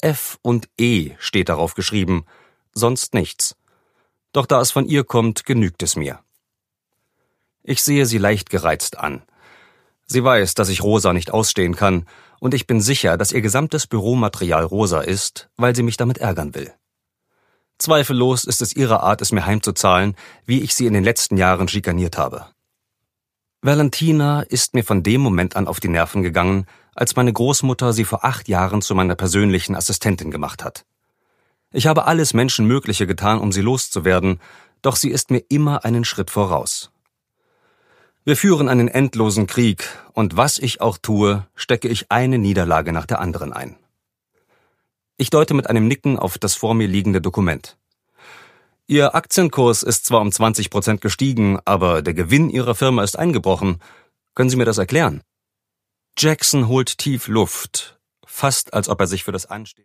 F und E steht darauf geschrieben, sonst nichts. Doch da es von ihr kommt, genügt es mir. Ich sehe sie leicht gereizt an. Sie weiß, dass ich Rosa nicht ausstehen kann, und ich bin sicher, dass ihr gesamtes Büromaterial rosa ist, weil sie mich damit ärgern will. Zweifellos ist es ihre Art, es mir heimzuzahlen, wie ich sie in den letzten Jahren schikaniert habe. Valentina ist mir von dem Moment an auf die Nerven gegangen, als meine Großmutter sie vor 8 Jahren zu meiner persönlichen Assistentin gemacht hat. Ich habe alles Menschenmögliche getan, um sie loszuwerden, doch sie ist mir immer einen Schritt voraus. Wir führen einen endlosen Krieg, und was ich auch tue, stecke ich eine Niederlage nach der anderen ein. Ich deute mit einem Nicken auf das vor mir liegende Dokument. Ihr Aktienkurs ist zwar um 20% gestiegen, aber der Gewinn Ihrer Firma ist eingebrochen. Können Sie mir das erklären? Jackson holt tief Luft, fast als ob er sich für das Anstehen